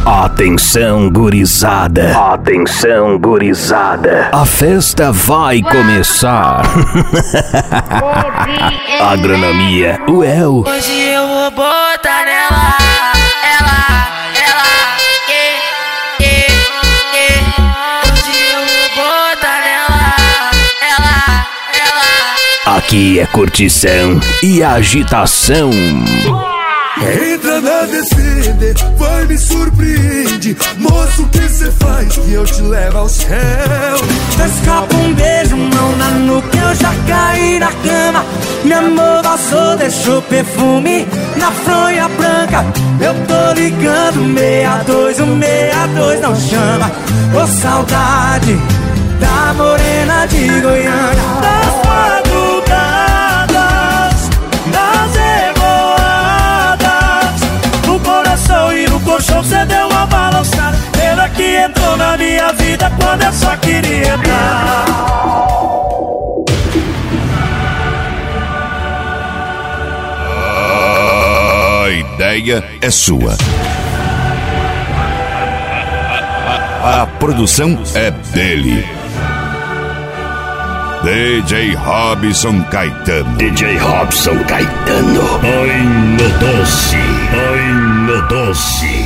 Atenção, gurizada. Atenção, gurizada. A festa vai começar. Agronomia UEL. Hoje eu vou botar nela, Hoje eu vou botar nela, Aqui é curtição e agitação. Entra na descida, vai me surpreende. Moço, o que cê faz que eu te levo ao céu? Escapa um beijo, mão na nuca, eu já caí na cama. Meu amor passou, deixou perfume na fronha branca. Eu tô ligando 62, o 62 não chama. Ô saudade da morena de Goiânia. Das madrugadas, das revoadas, no coração e no colchão cê deu uma balançada. Ela que entrou na minha vida quando eu só queria entrar. A ideia é sua. A produção é dele. DJ Robson Caetano. DJ Robson Caetano. Ai, meu doce. Ai, meu doce.